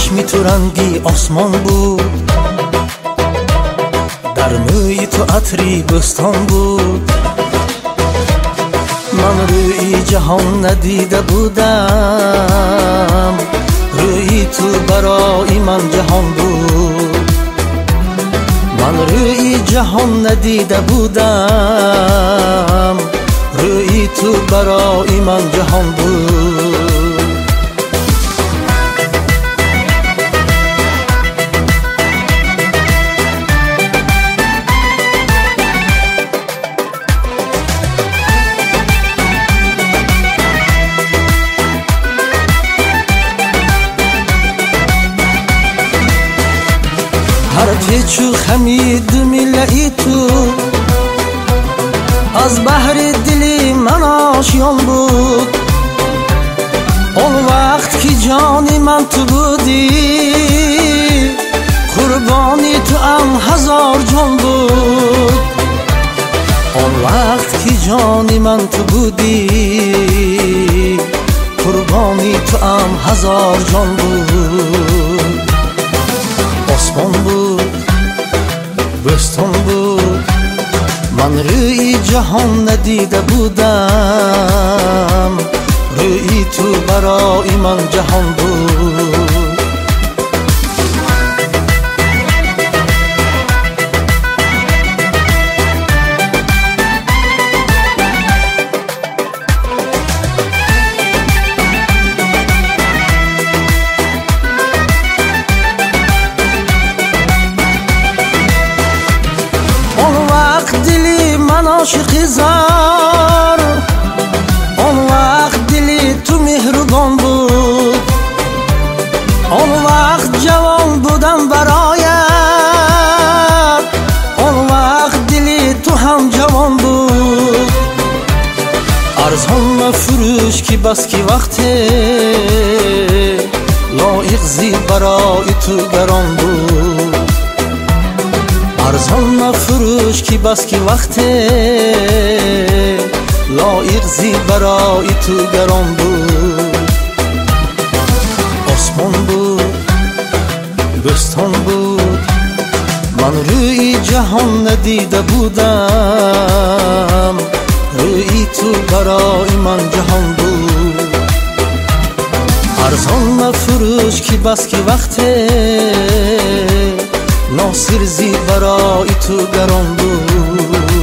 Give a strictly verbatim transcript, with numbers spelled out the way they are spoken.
چشمی تو رنگی آسمان بود، در موی تو عطری بستان بود. من روی جهان ندیده بودم، روی تو برای من جهان بود. من روی جهان ندیده بودم، روی تو برای من جهان بود. هرچه چو خمید میلهی تو، از بحر دلی من آشیان بود. اون وقت که جانی من تو بودی، قربانی تو هم هزار جان بود. اون وقت که جانی من تو بودی، قربانی تو هم هزار جان بود. آسمان بود، بستان بود، من روی جهان ندیده بودم، روی تو برای من جهان بود. دلی من عاشق زار، اون وقت دلی تو مهربان بود. اون وقت جوان بودم برایت، اون وقت دلی تو هم جوان بود. ارزان مفروش که بس که وقت لایق زی برای تو گران بود. ارزان مفروش که بس که وقت لایق زی برای تو گران بود. آسمان بود، بستان بود، من روی جهان ندیده بودم، روی تو برای من جهان بود. ارزان مفروش که بس که وقت ناصر زی برای تو گران بود.